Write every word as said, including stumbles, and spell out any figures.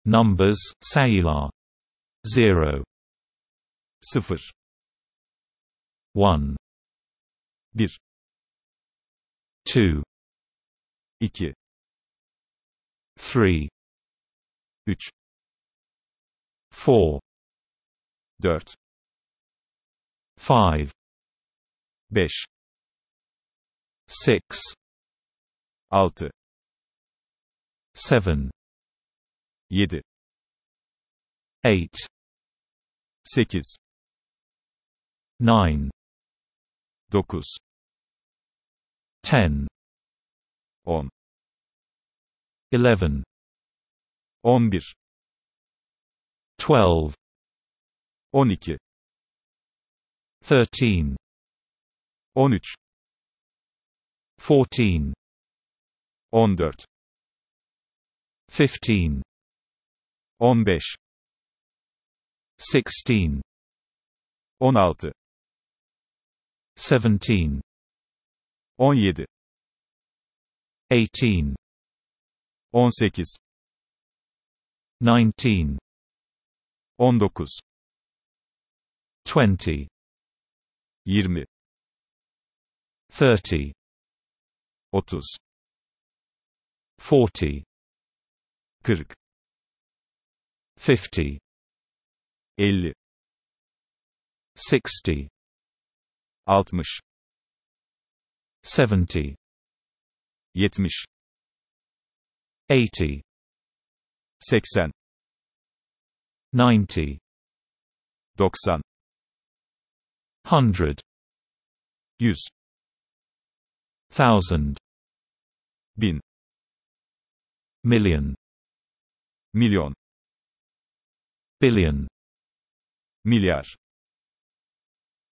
Numbers, sayılar. Zero. Sıfır. One. Bir. Two. İki. Three. Üç. Four. Dört. Five. Beş. Six. Altı. Seven. Yedi. Eight. Sekiz. Nine. Dokuz. Ten. On. Eleven. On bir. Twelve. On iki. Thirteen. On üç. Fourteen. On dört. Fifteen. On beş. Sixteen. On altı. Seventeen. On yedi. Eighteen. On sekiz. Nineteen. On dokuz. Twenty. Yirmi. Thirty. Otuz. Forty. Kırk. Fifty. Elli. Sixty. Altmış. Seventy. Yetmiş. Eighty. Seksen. Ninety. Doksan. Hundred. Yüz. Thousand. Bin. Million. Milyon. Billion. Milyar.